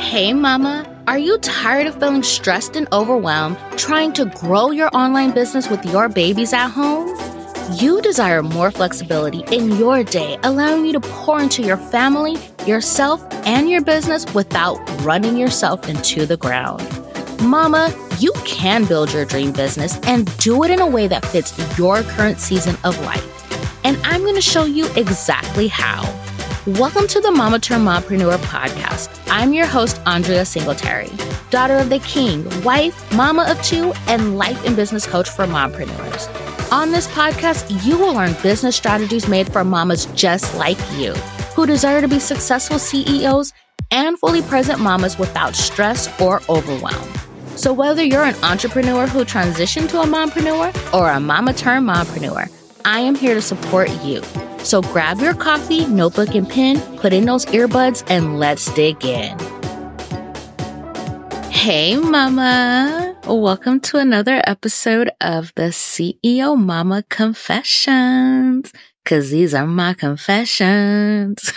Hey mama, are you tired of feeling stressed and overwhelmed trying to grow your online business with your babies at home? You desire more flexibility in your day, allowing you to pour into your family, yourself, and your business without running yourself into the ground. Mama, you can build your dream business and do it in a way that fits your current season of life. And I'm going to show you exactly how. Welcome to the Mama Turned Mompreneur podcast. I'm your host, Andrea Singletary, daughter of the king, wife, mama of two, and life and business coach for mompreneurs. On this podcast, you will learn business strategies made for mamas just like you, who desire to be successful CEOs and fully present mamas without stress or overwhelm. So whether you're an entrepreneur who transitioned to a mompreneur or a mama turned mompreneur, I am here to support you. So grab your coffee, notebook, and pen, put in those earbuds, and let's dig in. Hey, mama. Welcome to another episode of the CEO Mama Confessions, because these are my confessions.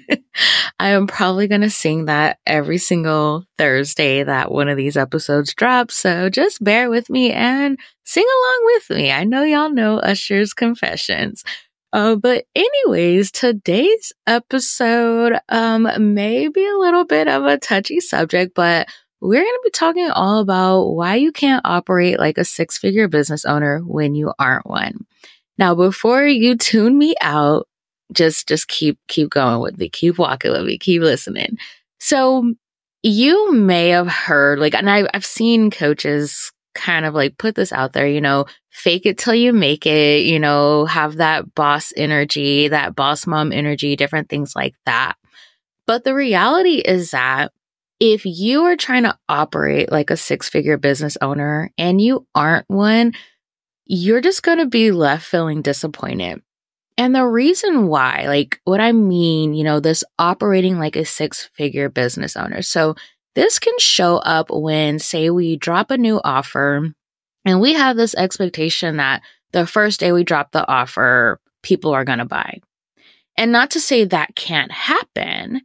I am probably going to sing that every single Thursday that one of these episodes drops, so just bear with me and sing along with me. I know y'all know Usher's Confessions. But anyways, today's episode may be a little bit of a touchy subject, but we're going to be talking all about why you can't operate like a six-figure business owner when you aren't one. Now, before you tune me out, just keep going with me, keep walking with me, keep listening. So you may have heard, and I've seen coaches kind of put this out there, fake it till you make it, have that boss energy, that boss mom energy, different things like that. But the reality is that if you are trying to operate like a six-figure business owner and you aren't one, you're just going to be left feeling disappointed. And the reason why, what I mean, this operating like a six-figure business owner. So this can show up when, say, we drop a new offer and we have this expectation that the first day we drop the offer, people are going to buy. And not to say that can't happen,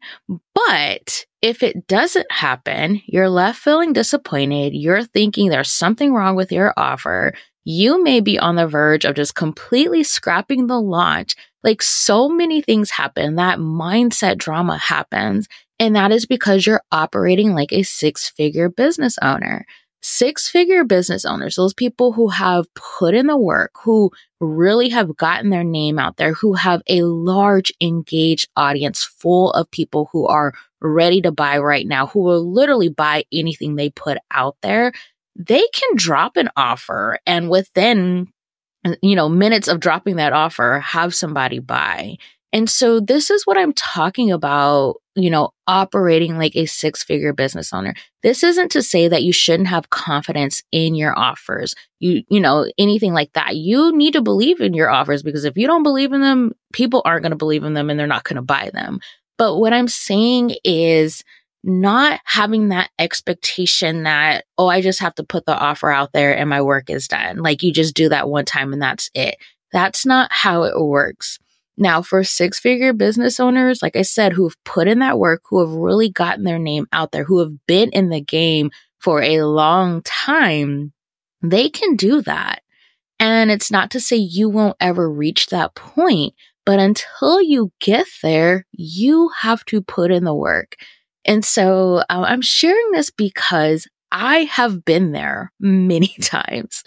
but if it doesn't happen, you're left feeling disappointed. You're thinking there's something wrong with your offer. You may be on the verge of just completely scrapping the launch. So many things happen. That mindset drama happens. And that is because you're operating like a six-figure business owner. Six-figure business owners, those people who have put in the work, who really have gotten their name out there, who have a large engaged audience full of people who are ready to buy right now, who will literally buy anything they put out there, they can drop an offer and within, minutes of dropping that offer, have somebody buy. And so this is what I'm talking about, operating like a six-figure business owner. This isn't to say that you shouldn't have confidence in your offers, anything like that. You need to believe in your offers because if you don't believe in them, people aren't going to believe in them and they're not going to buy them. But what I'm saying is not having that expectation that, I just have to put the offer out there and my work is done. You just do that one time and that's it. That's not how it works. Now, for six-figure business owners, like I said, who've put in that work, who have really gotten their name out there, who have been in the game for a long time, they can do that. And it's not to say you won't ever reach that point, but until you get there, you have to put in the work. And so I'm sharing this because I have been there many times.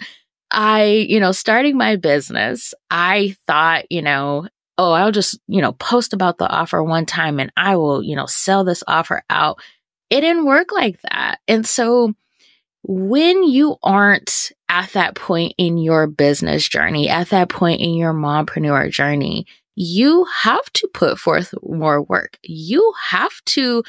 Starting my business, I thought, I'll just, post about the offer one time and I will, sell this offer out. It didn't work like that. And so when you aren't at that point in your business journey, at that point in your mompreneur journey, you have to put forth more work. You have to,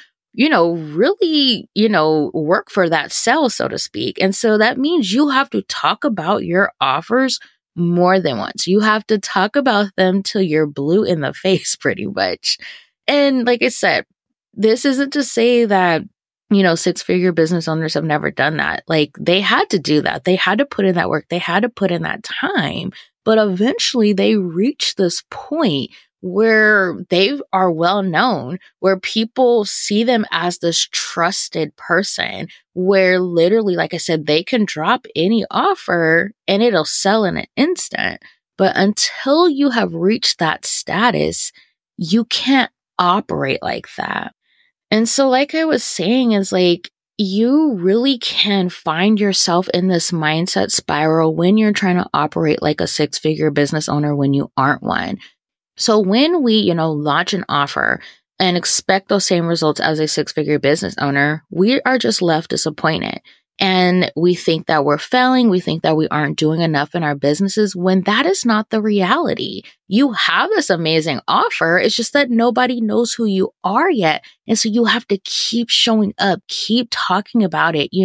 really, work for that sale, so to speak. And so that means you have to talk about your offers more than once. You have to talk about them till you're blue in the face, pretty much. And like I said, this isn't to say that, six-figure business owners have never done that. They had to do that. They had to put in that work. They had to put in that time. But eventually they reached this point where they are well known, where people see them as this trusted person, where literally, like I said, they can drop any offer and it'll sell in an instant. But until you have reached that status, you can't operate like that. And so, like I was saying, is like, you really can find yourself in this mindset spiral when you're trying to operate like a 6-figure business owner when you aren't one. So when we, launch an offer and expect those same results as a 6-figure business owner, we are just left disappointed. And we think that we're failing. We think that we aren't doing enough in our businesses when that is not the reality. You have this amazing offer. It's just that nobody knows who you are yet. And so you have to keep showing up, keep talking about it,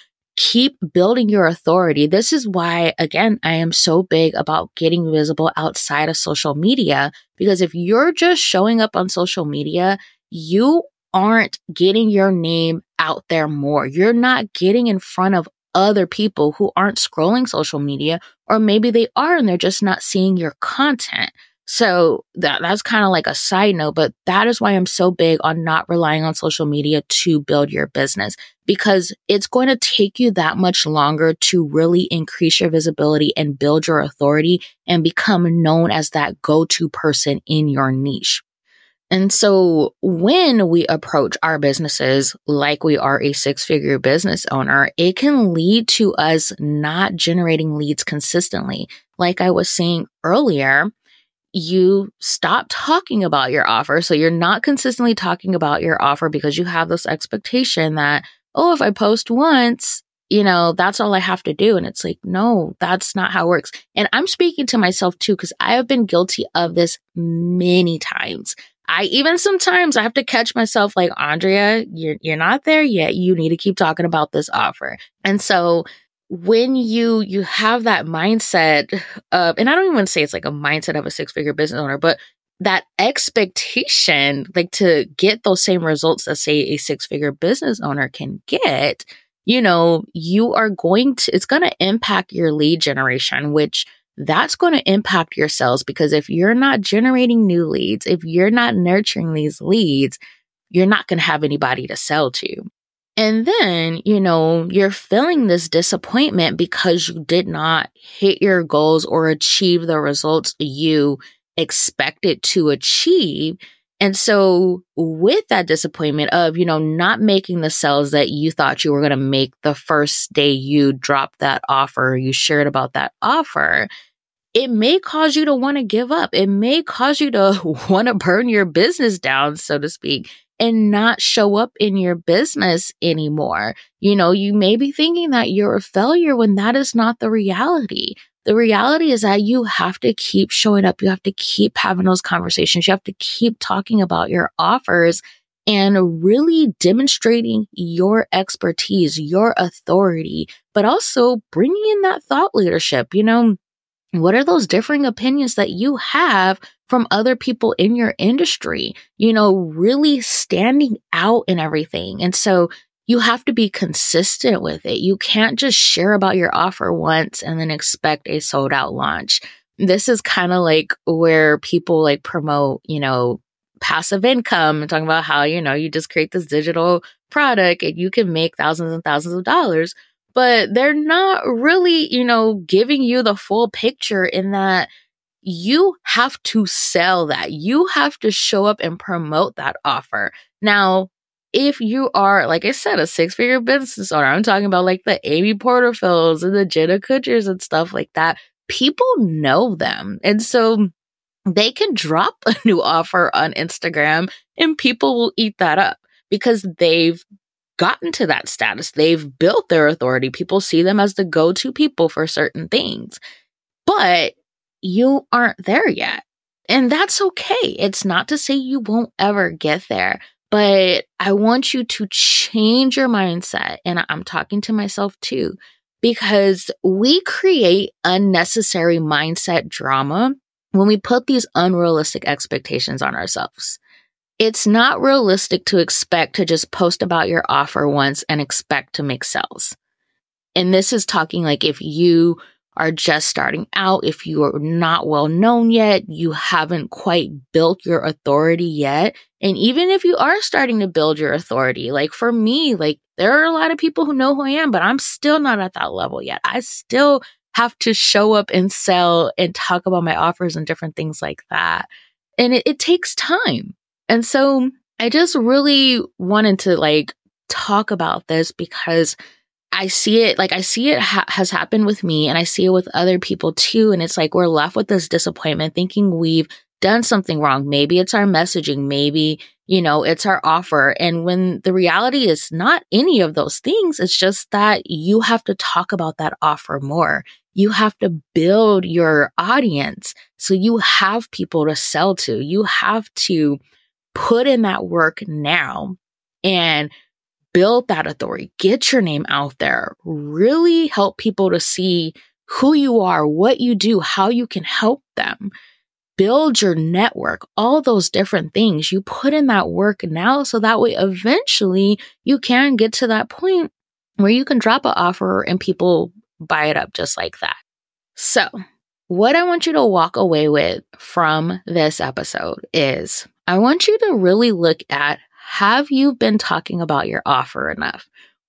keep building your authority. This is why, again, I am so big about getting visible outside of social media, because if you're just showing up on social media, you aren't getting your name out there more. You're not getting in front of other people who aren't scrolling social media, or maybe they are and they're just not seeing your content. So that's kind of like a side note, but that is why I'm so big on not relying on social media to build your business, because it's going to take you that much longer to really increase your visibility and build your authority and become known as that go-to person in your niche. And so when we approach our businesses like we are a 6-figure business owner, it can lead to us not generating leads consistently. Like I was saying earlier, you stop talking about your offer. So you're not consistently talking about your offer because you have this expectation that, oh, if I post once, that's all I have to do. And it's like, no, that's not how it works. And I'm speaking to myself too, because I have been guilty of this many times. Sometimes I have to catch myself like, Andrea, you're not there yet. You need to keep talking about this offer. And so when you have that mindset of, and I don't even say it's like a mindset of a 6-figure business owner, but that expectation, like to get those same results that say a 6-figure business owner can get, it's going to impact your lead generation, which that's going to impact your sales, because if you're not generating new leads, if you're not nurturing these leads, you're not going to have anybody to sell to. And then, you're feeling this disappointment because you did not hit your goals or achieve the results you expected to achieve. And so with that disappointment of, not making the sales that you thought you were going to make the first day you dropped that offer, you shared about that offer, it may cause you to want to give up. It may cause you to want to burn your business down, so to speak, and not show up in your business anymore. You may be thinking that you're a failure when that is not the reality. The reality is that you have to keep showing up. You have to keep having those conversations. You have to keep talking about your offers and really demonstrating your expertise, your authority, but also bringing in that thought leadership. What are those differing opinions that you have from other people in your industry? Really standing out in everything. And so you have to be consistent with it. You can't just share about your offer once and then expect a sold out launch. This is kind of like where people like promote, passive income and talking about how, you just create this digital product and you can make thousands and thousands of dollars. But they're not really, giving you the full picture in that you have to sell that. You have to show up and promote that offer. Now, if you are, like I said, a 6-figure business owner, I'm talking about like the Amy Porterfields and the Jenna Kutchers and stuff like that. People know them. And so they can drop a new offer on Instagram and people will eat that up because they've gotten to that status. They've built their authority. People see them as the go-to people for certain things, but you aren't there yet. And that's okay. It's not to say you won't ever get there, but I want you to change your mindset. And I'm talking to myself too, because we create unnecessary mindset drama when we put these unrealistic expectations on ourselves. It's not realistic to expect to just post about your offer once and expect to make sales. And this is talking like if you are just starting out, if you are not well known yet, you haven't quite built your authority yet. And even if you are starting to build your authority, like for me, like there are a lot of people who know who I am, but I'm still not at that level yet. I still have to show up and sell and talk about my offers and different things like that. And it takes time. And so I just really wanted to like talk about this because I see it has happened with me, and I see it with other people too. And it's like, we're left with this disappointment thinking we've done something wrong. Maybe it's our messaging. Maybe, it's our offer. And when the reality is not any of those things, it's just that you have to talk about that offer more. You have to build your audience so you have people to sell to. You have to put in that work now and build that authority, get your name out there, really help people to see who you are, what you do, how you can help them, build your network, all those different things. You put in that work now so that way eventually you can get to that point where you can drop an offer and people buy it up just like that. So what I want you to walk away with from this episode is I want you to really look at, have you been talking about your offer enough?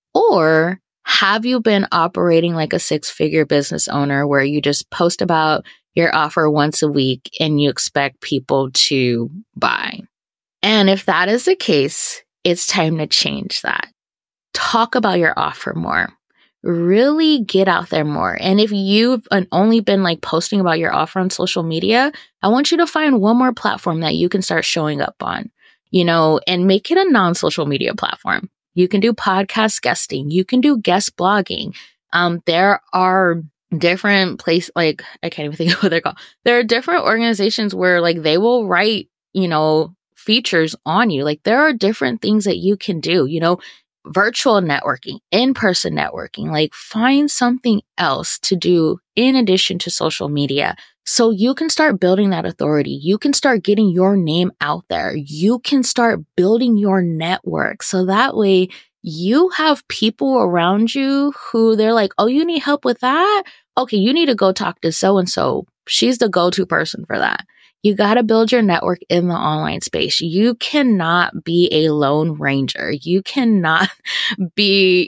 Or have you been operating like a 6-figure business owner where you just post about your offer once a week and you expect people to buy? And if that is the case, it's time to change that. Talk about your offer more. Really get out there more. And if you've only been like posting about your offer on social media, I want you to find one more platform that you can start showing up on, and make it a non-social media platform. You can do podcast guesting. You can do guest blogging. There are different places, like, I can't even think of what they're called. There are different organizations where like they will write, features on you. Like there are different things that you can do, virtual networking, in-person networking, like find something else to do in addition to social media so you can start building that authority. You can start getting your name out there. You can start building your network. So that way you have people around you who they're like, oh, you need help with that? Okay, you need to go talk to so-and-so. She's the go-to person for that. You got to build your network in the online space. You cannot be a lone ranger. You cannot be,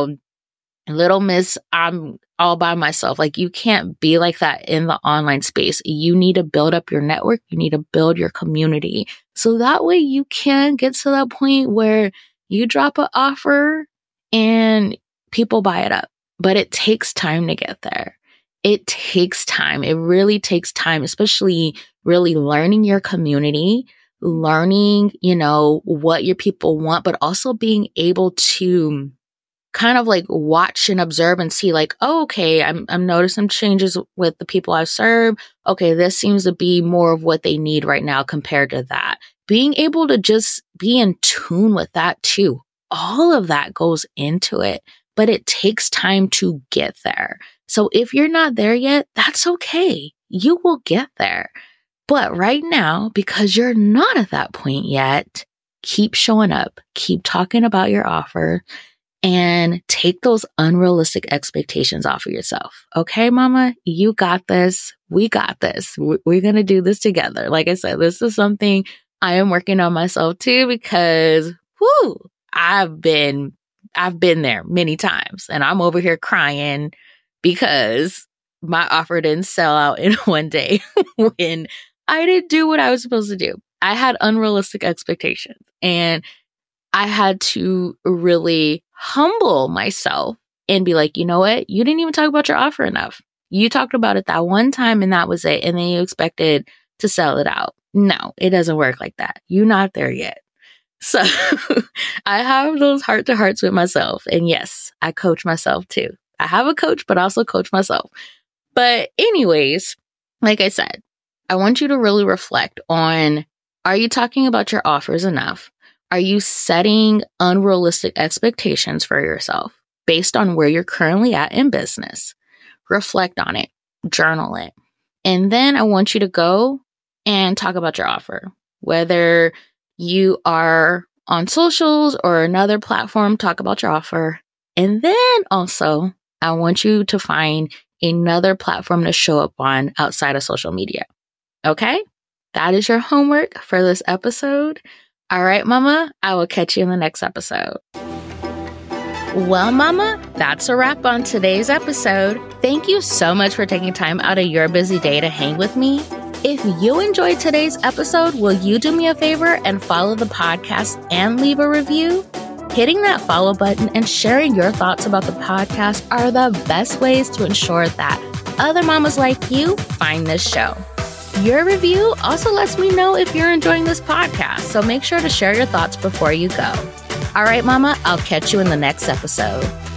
little miss, I'm all by myself. Like you can't be like that in the online space. You need to build up your network. You need to build your community. So that way you can get to that point where you drop an offer and people buy it up. But it takes time to get there. It takes time. It really takes time, especially really learning your community, learning, what your people want, but also being able to kind of like watch and observe and see like, oh, okay, I'm noticing changes with the people I serve. Okay, this seems to be more of what they need right now compared to that. Being able to just be in tune with that too. All of that goes into it, but it takes time to get there. So if you're not there yet, that's okay. You will get there. But right now, because you're not at that point yet, keep showing up, keep talking about your offer, and take those unrealistic expectations off of yourself. Okay, mama, you got this. We got this. We're going to do this together. Like I said, this is something I am working on myself too, because I've been there many times and I'm over here crying because my offer didn't sell out in one day when I didn't do what I was supposed to do. I had unrealistic expectations and I had to really humble myself and be like, you know what? You didn't even talk about your offer enough. You talked about it that one time and that was it. And then you expected to sell it out. No, it doesn't work like that. You're not there yet. So I have those heart to hearts with myself. And yes, I coach myself too. I have a coach, but also coach myself. But anyways, like I said, I want you to really reflect on, are you talking about your offers enough? Are you setting unrealistic expectations for yourself based on where you're currently at in business? Reflect on it, journal it. And then I want you to go and talk about your offer, whether you are on socials or another platform, talk about your offer. And then also, I want you to find another platform to show up on outside of social media. Okay? That is your homework for this episode. All right, Mama, I will catch you in the next episode. Well, Mama, that's a wrap on today's episode. Thank you so much for taking time out of your busy day to hang with me. If you enjoyed today's episode, will you do me a favor and follow the podcast and leave a review? Hitting that follow button and sharing your thoughts about the podcast are the best ways to ensure that other mamas like you find this show. Your review also lets me know if you're enjoying this podcast, so make sure to share your thoughts before you go. All right, Mama, I'll catch you in the next episode.